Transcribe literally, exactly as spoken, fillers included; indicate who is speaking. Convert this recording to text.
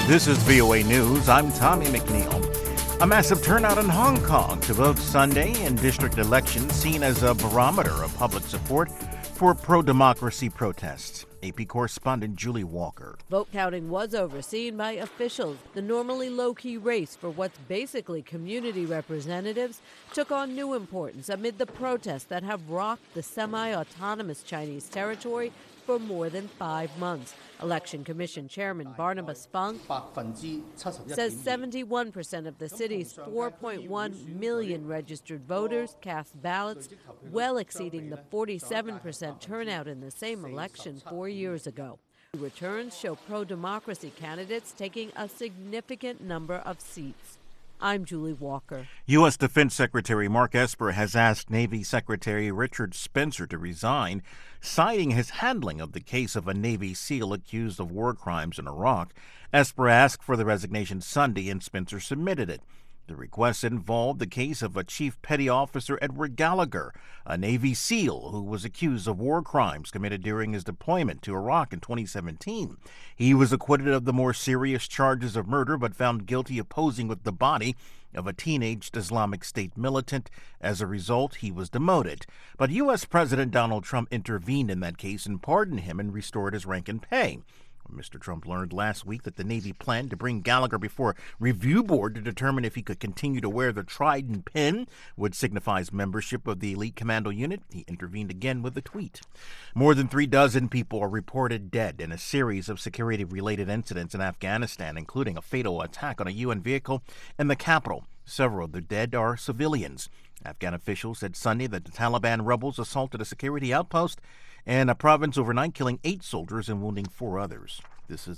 Speaker 1: This is V O A News. I'm Tommy McNeil. A massive turnout in Hong Kong to vote Sunday in district elections seen as a barometer of public support for pro-democracy protests. A P correspondent Julie Walker.
Speaker 2: Vote counting was overseen by officials. The normally low-key race for what's basically community representatives took on new importance amid the protests that have rocked the semi-autonomous Chinese territory for more than five months. Election Commission Chairman Barnabas Fung says seventy-one percent of the city's four point one million registered voters cast ballots, well exceeding the forty-seven percent turnout in the same election four years ago. Returns show pro-democracy candidates taking a significant number of seats. I'm Julie Walker.
Speaker 1: U S. Defense Secretary Mark Esper has asked Navy Secretary Richard Spencer to resign, citing his handling of the case of a Navy SEAL accused of war crimes in Iraq. Esper asked for the resignation Sunday, and Spencer submitted it. The request involved the case of a Chief Petty Officer Edward Gallagher, a Navy SEAL who was accused of war crimes committed during his deployment to Iraq in twenty seventeen. He was acquitted of the more serious charges of murder, but found guilty of posing with the body of a teenaged Islamic State militant. As a result, he was demoted. But U S. President Donald Trump intervened in that case and pardoned him and restored his rank and pay. Mister Trump learned last week that the Navy planned to bring Gallagher before a review board to determine if he could continue to wear the Trident pin, which signifies membership of the elite commando unit. He intervened again with a tweet. More than three dozen people are reported dead in a series of security-related incidents in Afghanistan, including a fatal attack on a U N vehicle in the capital. Several of the dead are civilians. Afghan officials said Sunday that the Taliban rebels assaulted a security outpost in a province overnight, killing eight soldiers and wounding four others. This is